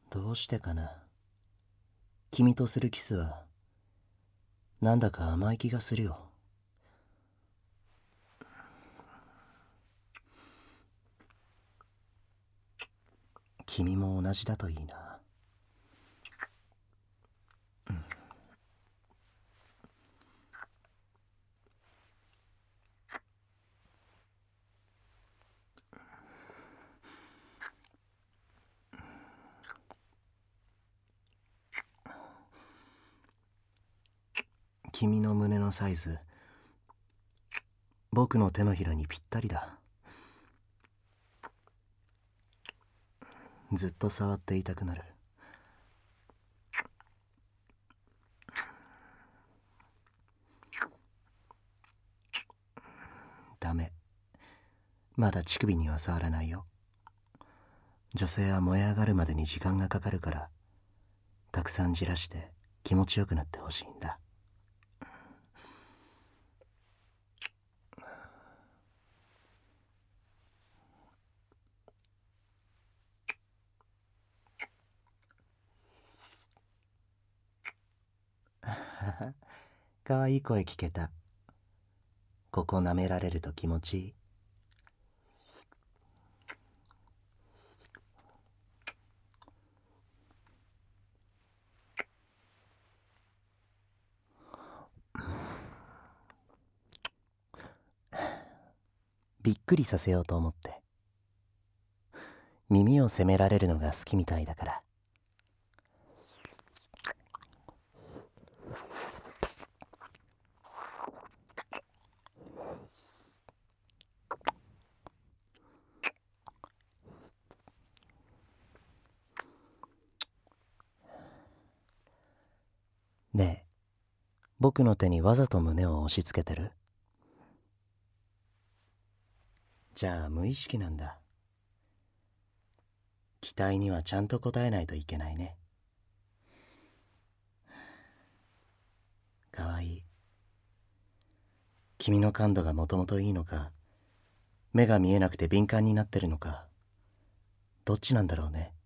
どうしてかな。君とするキスはなんだか甘い気がするよ。君も同じだといいな。君の胸のサイズ、僕の手のひらにぴったりだ。ずっと触っていたくなる。ダメ。まだ乳首には触らないよ。女性は燃え上がるまでに時間がかかるから、たくさんじらして気持ちよくなってほしいんだ。かわいい声聞けた。ここ舐められると気持ちいい。びっくりさせようと思って。耳を責められるのが好きみたいだから。ねえ、僕の手にわざと胸を押し付けてる？じゃあ無意識なんだ。期待にはちゃんと応えないといけないね。かわいい。君の感度がもともといいのか、目が見えなくて敏感になってるのか、どっちなんだろうね。